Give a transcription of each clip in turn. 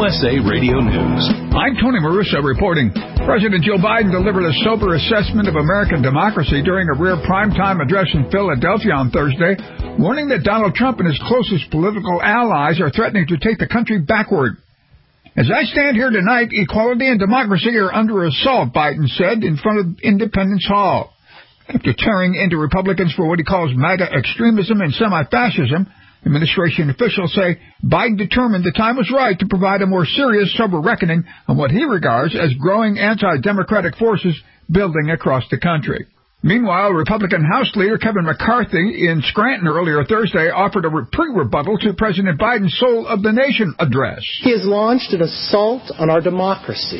USA Radio News. I'm Tony Maruso reporting. President Joe Biden delivered a sober assessment of American democracy during a rare primetime address in Philadelphia on Thursday, warning that Donald Trump and his closest political allies are threatening to take the country backward. As I stand here tonight, equality and democracy are under assault, Biden said in front of Independence Hall. After tearing into Republicans for what he calls MAGA extremism and semi-fascism, administration officials say Biden determined the time was right to provide a more serious, sober reckoning on what he regards as growing anti-democratic forces building across the country. Meanwhile, Republican House Leader Kevin McCarthy in Scranton earlier Thursday offered a pre-rebuttal to President Biden's Soul of the Nation address. He has launched an assault on our democracy.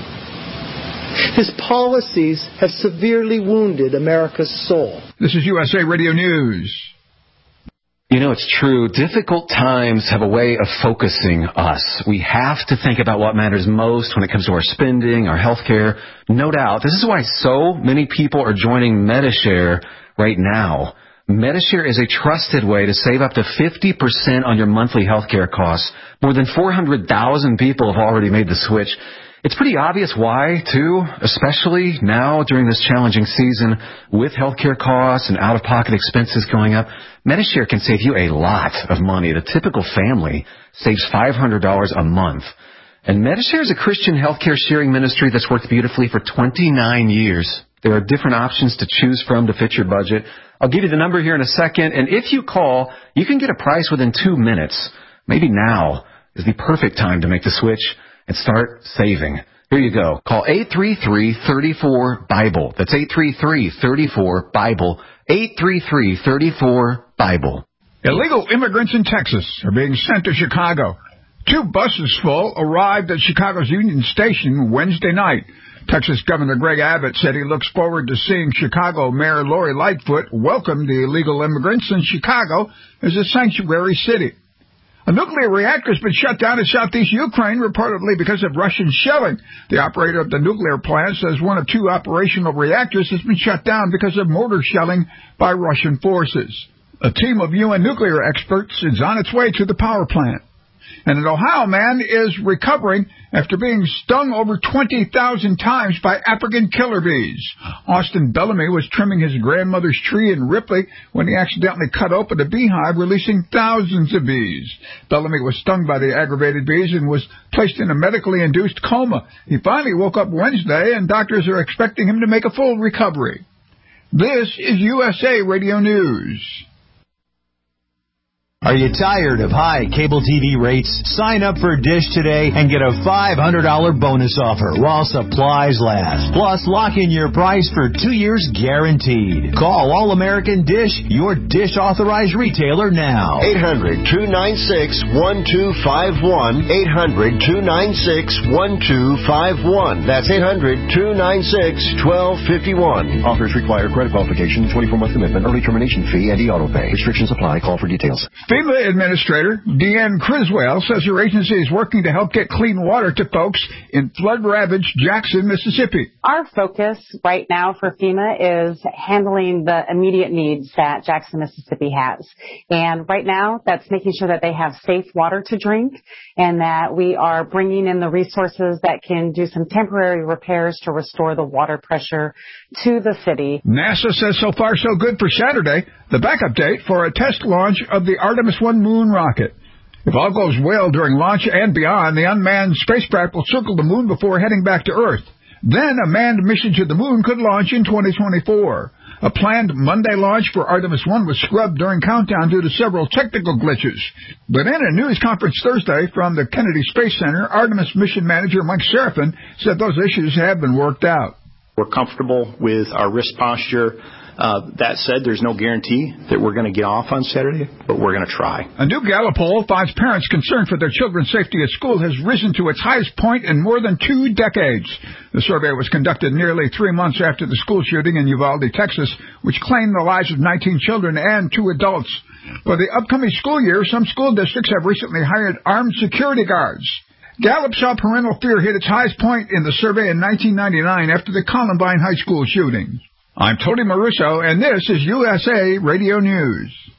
His policies have severely wounded America's soul. This is USA Radio News. You know, it's true. Difficult times have a way of focusing us. We have to think about what matters most when it comes to our spending, our health care. No doubt. This is why so many people are joining Medi-Share right now. Medi-Share is a trusted way to save up to 50% on your monthly health care costs. More than 400,000 people have already made the switch. It's pretty obvious why, too, especially now during this challenging season with healthcare costs and out-of-pocket expenses going up. Medi-Share can save you a lot of money. The typical family saves $500 a month. And Medi-Share is a Christian healthcare sharing ministry that's worked beautifully for 29 years. There are different options to choose from to fit your budget. I'll give you the number here in a second, and if you call, you can get a price within 2 minutes. Maybe now is the perfect time to make the switch and start saving. Here you go. Call 833-34-BIBLE. That's 833-34-BIBLE. 833-34-BIBLE. Illegal immigrants in Texas are being sent to Chicago. 2 buses full arrived at Chicago's Union Station Wednesday night. Texas Governor Greg Abbott said he looks forward to seeing Chicago Mayor Lori Lightfoot welcome the illegal immigrants in Chicago as a sanctuary city. A nuclear reactor has been shut down in southeast Ukraine, reportedly because of Russian shelling. The operator of the nuclear plant says one of 2 operational reactors has been shut down because of mortar shelling by Russian forces. A team of UN nuclear experts is on its way to the power plant. And an Ohio man is recovering after being stung over 20,000 times by African killer bees. Austin Bellamy was trimming his grandmother's tree in Ripley when he accidentally cut open a beehive, releasing thousands of bees. Bellamy was stung by the aggravated bees and was placed in a medically induced coma. He finally woke up Wednesday, and doctors are expecting him to make a full recovery. This is USA Radio News. Are you tired of high cable TV rates? Sign up for Dish today and get a $500 bonus offer while supplies last. Plus, lock in your price for 2 years guaranteed. Call All-American Dish, your Dish authorized retailer now. 800-296-1251. 800-296-1251. That's 800-296-1251. Offers require credit qualification, 24-month commitment, early termination fee, and e-auto pay. Restrictions apply. Call for details. FEMA Administrator Deanne Criswell says her agency is working to help get clean water to folks in flood-ravaged Jackson, Mississippi. Our focus right now for FEMA is handling the immediate needs that Jackson, Mississippi has. And right now, that's making sure that they have safe water to drink and that we are bringing in the resources that can do some temporary repairs to restore the water pressure to the city. NASA says so far so good for Saturday, the backup date for a test launch of the Artemis 1 moon rocket. If all goes well during launch and beyond, the unmanned spacecraft will circle the moon before heading back to Earth. Then a manned mission to the moon could launch in 2024. A planned Monday launch for Artemis 1 was scrubbed during countdown due to several technical glitches. But in a news conference Thursday from the Kennedy Space Center, Artemis mission manager Mike Serafin said those issues have been worked out. We're comfortable with our wrist posture. That said, there's no guarantee that we're going to get off on Saturday, but we're going to try. A new Gallup poll finds parents concerned for their children's safety at school has risen to its highest point in more than 2 decades. The survey was conducted nearly 3 months after the school shooting in Uvalde, Texas, which claimed the lives of 19 children and 2 adults. For the upcoming school year, some school districts have recently hired armed security guards. Gallup saw parental fear hit its highest point in the survey in 1999 after the Columbine High School shooting. I'm Tony Maruso, and this is USA Radio News.